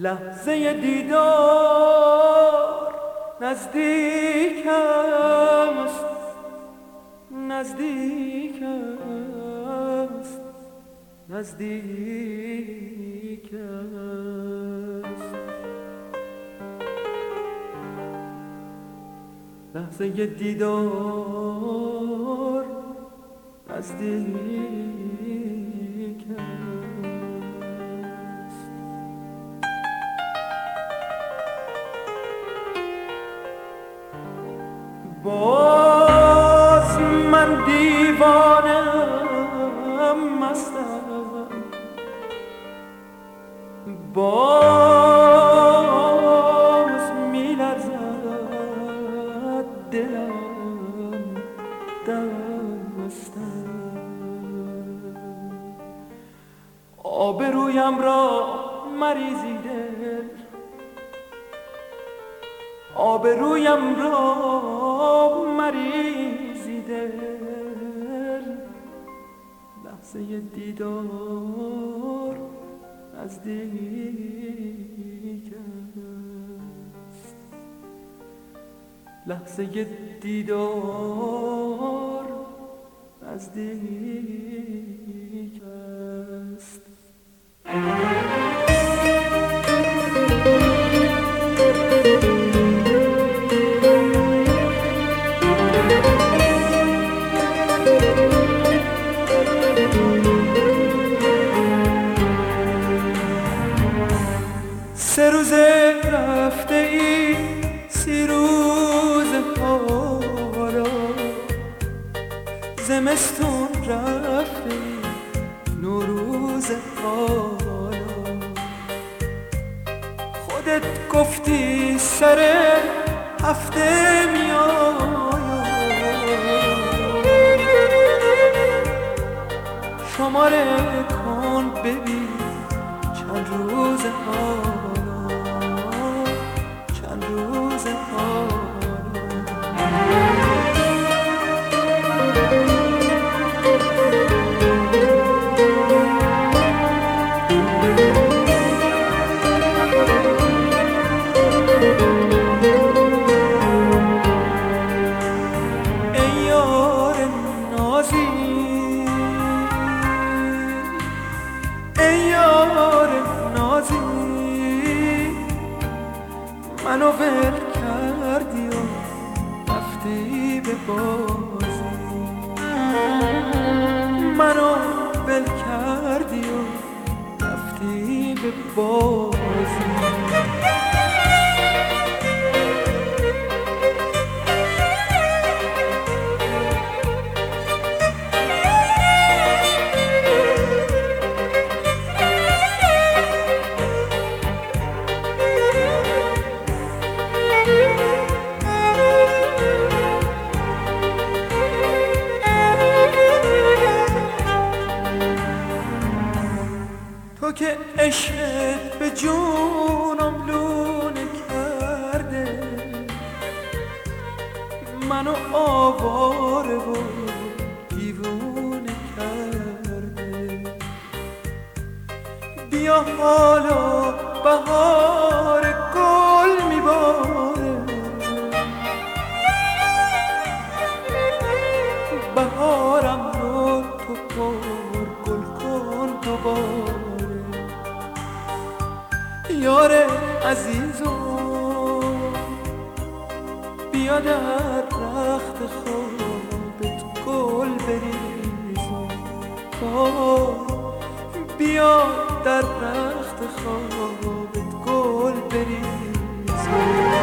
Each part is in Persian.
لحظه دیدار نزدیک است، نزدیک است، نزدیک است. لحظه دیدار نزدیک است. باز من دیوانم مستم، باز می‌لرزد دلم دستم. آبرویم را مریزی دل، آبرویم را مریزی دل. لحظه دیدار نزدیک است، لحظه دیدار نزدیک است. سه روز رفته ای، 30 روز حالا، زمستون رفته ای، نوروز حالا. خودت گفتی سر هفته میایم، شماره کن ببین چند روز حالا، چند روز حالا. ای یار نازی، ای یار نازی، منو ول کردی و رفتی به بازی، منو ول کردی و رفتی به بازی. تو که عشقت به جونم لونه کرده، منو آواره و دیوونه کرده. بیا حالا بهار گل میباره، بهارم رو تو پر گل کن دوباره. یار عزیزم بیا در رخت خوابت گل بریزم، بیا در رخت خوابت گل بریزم.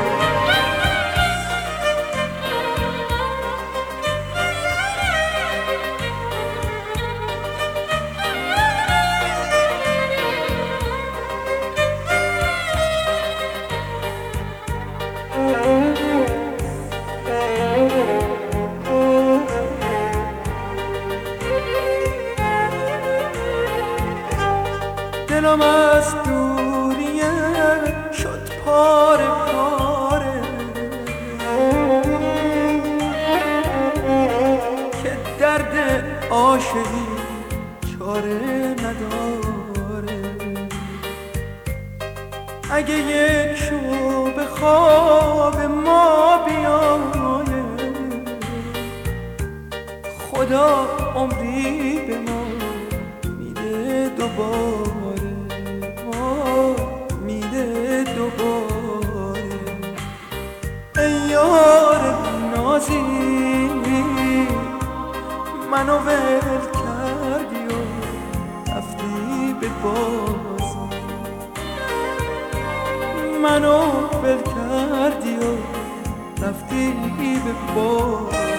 دلم از دوریه شد پاره پاره، که درد عاشقی چاره نداره. دوباره میده دوباره. ای یار نازی منو ول کردی و رفتی به بازی، منو ول کردی و رفتی به بازی.